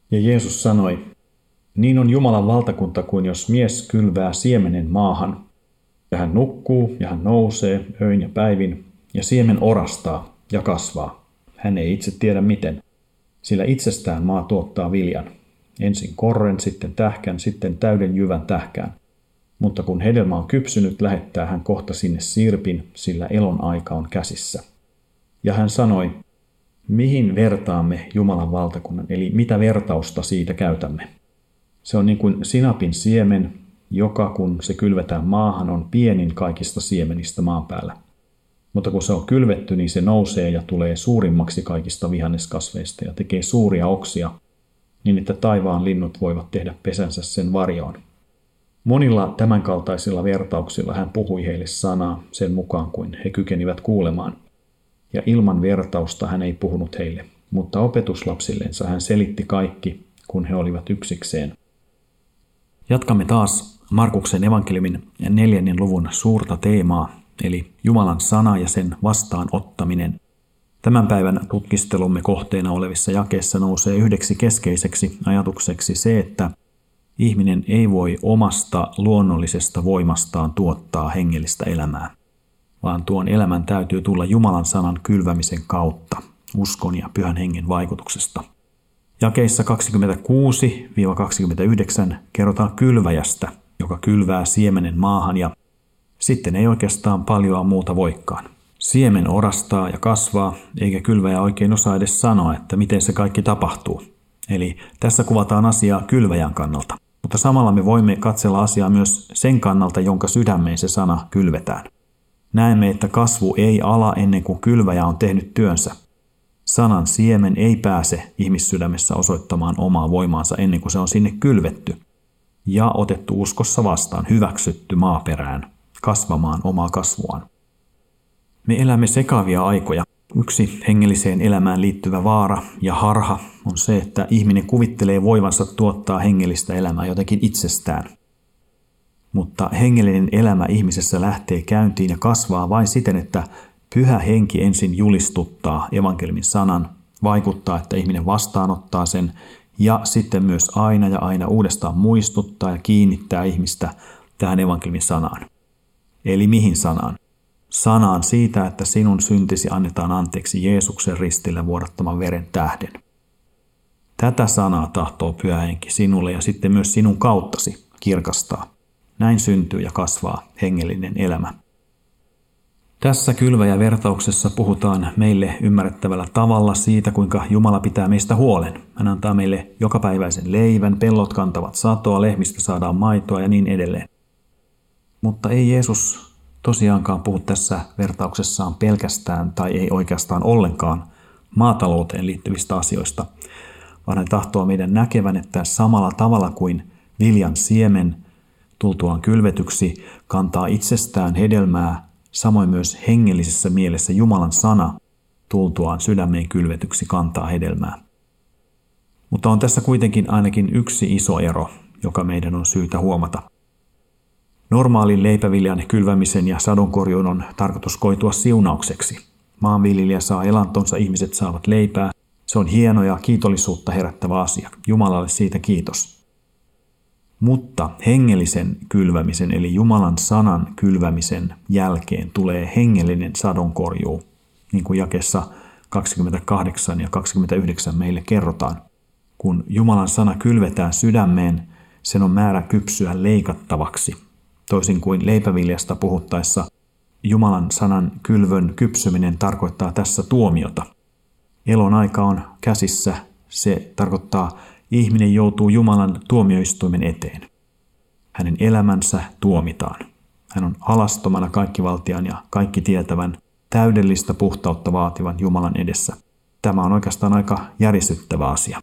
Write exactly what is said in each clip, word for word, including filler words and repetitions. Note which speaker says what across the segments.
Speaker 1: Ja Jeesus sanoi, niin on Jumalan valtakunta kuin jos mies kylvää siemenen maahan. Ja hän nukkuu ja hän nousee öin ja päivin, ja siemen orastaa ja kasvaa. Hän ei itse tiedä miten, sillä itsestään maa tuottaa viljan. Ensin korren, sitten tähkän, sitten täyden jyvän tähkään. Mutta kun hedelmä on kypsynyt, lähettää hän kohta sinne sirpin, sillä elon aika on käsissä. Ja hän sanoi, mihin vertaamme Jumalan valtakunnan, eli mitä vertausta siitä käytämme. Se on niin kuin sinapin siemen, joka kun se kylvetään maahan on pienin kaikista siemenistä maan päällä. Mutta kun se on kylvetty, niin se nousee ja tulee suurimmaksi kaikista vihanneskasveista ja tekee suuria oksia, niin että taivaan linnut voivat tehdä pesänsä sen varjoon. Monilla tämänkaltaisilla vertauksilla hän puhui heille sanaa sen mukaan kuin he kykenivät kuulemaan. Ja ilman vertausta hän ei puhunut heille, mutta opetuslapsillensa hän selitti kaikki, kun he olivat yksikseen. Jatkamme taas Markuksen evankeliumin neljännen luvun suurta teemaa, eli Jumalan sana ja sen vastaanottaminen. Tämän päivän tutkistelumme kohteena olevissa jakeissa nousee yhdeksi keskeiseksi ajatukseksi se, että ihminen ei voi omasta luonnollisesta voimastaan tuottaa hengellistä elämää, vaan tuon elämän täytyy tulla Jumalan sanan kylvämisen kautta, uskon ja pyhän hengen vaikutuksesta. Jakeissa kaksikymmentäkuusi kaksikymmentäyhdeksän kerrotaan kylväjästä, joka kylvää siemenen maahan ja sitten ei oikeastaan paljoa muuta voikaan. Siemen orastaa ja kasvaa, eikä kylväjä oikein osaa edes sanoa, että miten se kaikki tapahtuu. Eli tässä kuvataan asiaa kylväjän kannalta. Mutta samalla me voimme katsella asiaa myös sen kannalta, jonka sydämeen se sana kylvetään. Näemme, että kasvu ei ala ennen kuin kylväjä on tehnyt työnsä. Sanan siemen ei pääse ihmissydämessä osoittamaan omaa voimaansa ennen kuin se on sinne kylvetty ja otettu uskossa vastaan, hyväksytty maaperään, kasvamaan omaa kasvuaan. Me elämme sekavia aikoja. Yksi hengelliseen elämään liittyvä vaara ja harha on se, että ihminen kuvittelee voivansa tuottaa hengellistä elämää jotenkin itsestään. Mutta hengellinen elämä ihmisessä lähtee käyntiin ja kasvaa vain siten, että Pyhä Henki ensin julistuttaa evankeliumin sanan, vaikuttaa, että ihminen vastaanottaa sen ja sitten myös aina ja aina uudestaan muistuttaa ja kiinnittää ihmistä tähän evankeliumin sanaan. Eli mihin sanaan? Sanaan siitä, että sinun syntisi annetaan anteeksi Jeesuksen ristillä vuodattaman veren tähden. Tätä sanaa tahtoo Pyhä Henki sinulle ja sitten myös sinun kauttasi kirkastaa. Näin syntyy ja kasvaa hengellinen elämä. Tässä kylväjävertauksessa puhutaan meille ymmärrettävällä tavalla siitä, kuinka Jumala pitää meistä huolen. Hän antaa meille jokapäiväisen leivän, pellot kantavat satoa, lehmistä saadaan maitoa ja niin edelleen. Mutta ei Jeesus tosiaankaan puhu tässä vertauksessaan pelkästään tai ei oikeastaan ollenkaan maatalouteen liittyvistä asioista, vaan hän tahtoo meidän näkevän, että samalla tavalla kuin viljan siemen tultuaan kylvetyksi kantaa itsestään hedelmää, samoin myös hengellisessä mielessä Jumalan sana tultuaan sydämeen kylvetyksi kantaa hedelmää. Mutta on tässä kuitenkin ainakin yksi iso ero, joka meidän on syytä huomata. Normaalin leipäviljan kylvämisen ja sadonkorjuun on tarkoitus koitua siunaukseksi. Maanviljelijä saa elantonsa, ihmiset saavat leipää. Se on hieno ja kiitollisuutta herättävä asia. Jumalalle siitä kiitos. Mutta hengellisen kylvämisen eli Jumalan sanan kylvämisen jälkeen tulee hengellinen sadonkorjuu, niin kuin jakeessa kaksikymmentäkahdeksan ja kaksikymmentäyhdeksän meille kerrotaan. Kun Jumalan sana kylvetään sydämeen, sen on määrä kypsyä leikattavaksi. Toisin kuin leipäviljasta puhuttaessa, Jumalan sanan kylvön kypsyminen tarkoittaa tässä tuomiota. Elon aika on käsissä, se tarkoittaa, ihminen joutuu Jumalan tuomioistuimen eteen. Hänen elämänsä tuomitaan. Hän on alastomana kaikkivaltiaan ja kaikki tietävän, täydellistä puhtautta vaativan Jumalan edessä. Tämä on oikeastaan aika järisyttävä asia.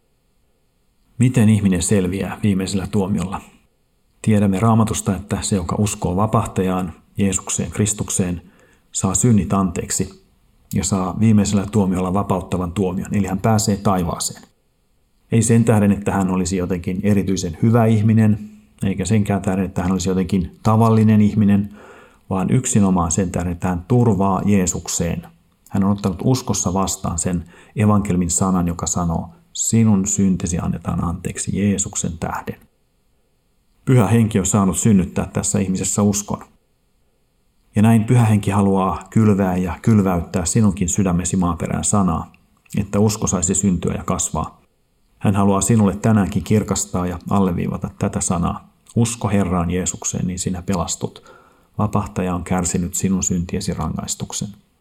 Speaker 1: Miten ihminen selviää viimeisellä tuomiolla? Tiedämme Raamatusta, että se, joka uskoo vapahtajaan, Jeesukseen, Kristukseen, saa synnit anteeksi ja saa viimeisellä tuomiolla vapauttavan tuomion, eli hän pääsee taivaaseen. Ei sen tähden, että hän olisi jotenkin erityisen hyvä ihminen, eikä senkään tähden, että hän olisi jotenkin tavallinen ihminen, vaan yksinomaan sen tähden, että hän turvaa Jeesukseen. Hän on ottanut uskossa vastaan sen evankelmin sanan, joka sanoo, sinun syntisi annetaan anteeksi Jeesuksen tähden. Pyhä Henki on saanut synnyttää tässä ihmisessä uskon. Ja näin Pyhä Henki haluaa kylvää ja kylväyttää sinunkin sydämesi maaperään sanaa, että usko saisi syntyä ja kasvaa. Hän haluaa sinulle tänäänkin kirkastaa ja alleviivata tätä sanaa. Usko Herraan Jeesukseen, niin sinä pelastut. Vapahtaja on kärsinyt sinun syntiesi rangaistuksen.